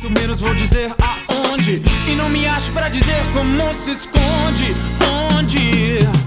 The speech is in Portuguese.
muito menos vou dizer aonde. E não me acho pra dizer como se esconde. Onde?